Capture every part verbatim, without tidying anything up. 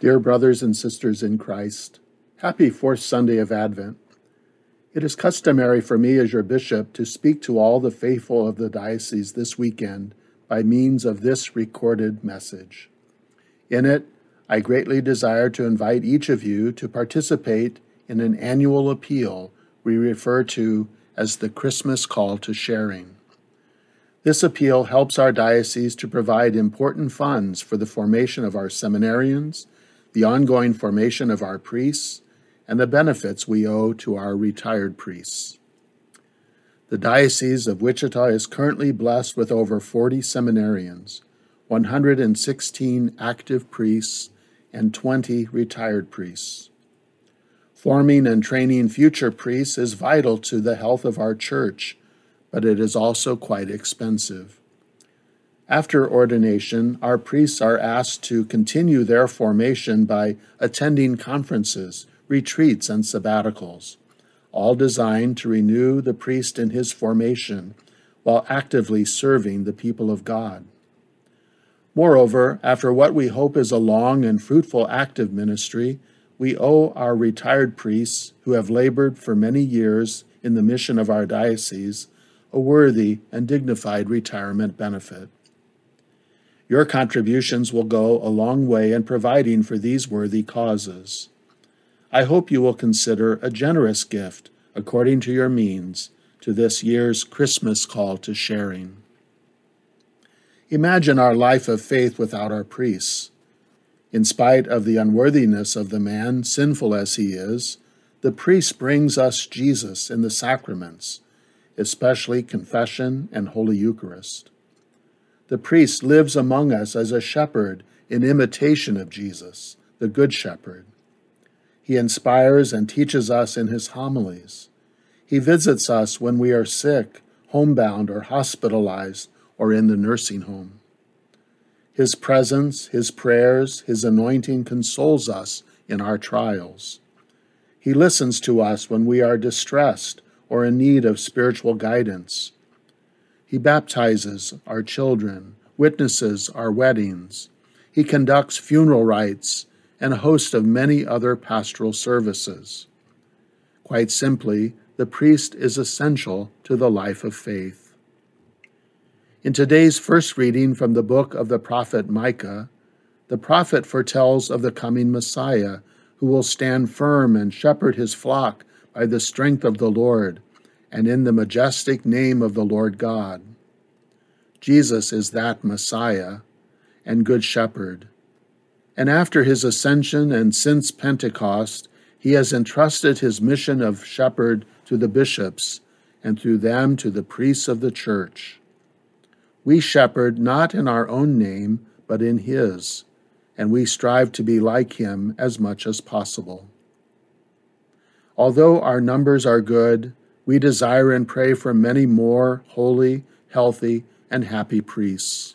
Dear brothers and sisters in Christ, happy fourth Sunday of Advent. It is customary for me as your bishop to speak to all the faithful of the diocese this weekend by means of this recorded message. In it, I greatly desire to invite each of you to participate in an annual appeal we refer to as the Christmas Call to Sharing. This appeal helps our diocese to provide important funds for the formation of our seminarians, the ongoing formation of our priests, and the benefits we owe to our retired priests. The Diocese of Wichita is currently blessed with over forty seminarians, one hundred sixteen active priests, and twenty retired priests. Forming and training future priests is vital to the health of our church, but it is also quite expensive. After ordination, our priests are asked to continue their formation by attending conferences, retreats, and sabbaticals, all designed to renew the priest in his formation while actively serving the people of God. Moreover, after what we hope is a long and fruitful active ministry, we owe our retired priests who have labored for many years in the mission of our diocese a worthy and dignified retirement benefit. Your contributions will go a long way in providing for these worthy causes. I hope you will consider a generous gift, according to your means, to this year's Christmas Call to Sharing. Imagine our life of faith without our priests. In spite of the unworthiness of the man, sinful as he is, the priest brings us Jesus in the sacraments, especially confession and Holy Eucharist. The priest lives among us as a shepherd in imitation of Jesus, the Good Shepherd. He inspires and teaches us in his homilies. He visits us when we are sick, homebound, or hospitalized, or in the nursing home. His presence, his prayers, his anointing consoles us in our trials. He listens to us when we are distressed or in need of spiritual guidance. He baptizes our children, witnesses our weddings. He conducts funeral rites and a host of many other pastoral services. Quite simply, the priest is essential to the life of faith. In today's first reading from the book of the prophet Micah, the prophet foretells of the coming Messiah who will stand firm and shepherd his flock by the strength of the Lord and in the majestic name of the Lord God. Jesus is that Messiah and Good Shepherd. And after his ascension and since Pentecost, he has entrusted his mission of shepherd to the bishops, and through them to the priests of the church. We shepherd not in our own name, but in his, and we strive to be like him as much as possible. Although our numbers are good, we desire and pray for many more holy, healthy, and happy priests.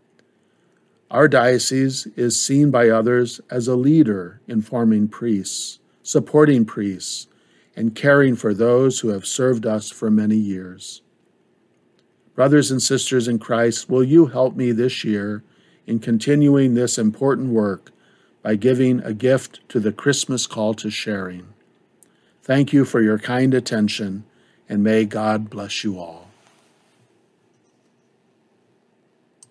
Our diocese is seen by others as a leader in forming priests, supporting priests, and caring for those who have served us for many years. Brothers and sisters in Christ, will you help me this year in continuing this important work by giving a gift to the Christmas Call to Sharing? Thank you for your kind attention, and may God bless you all.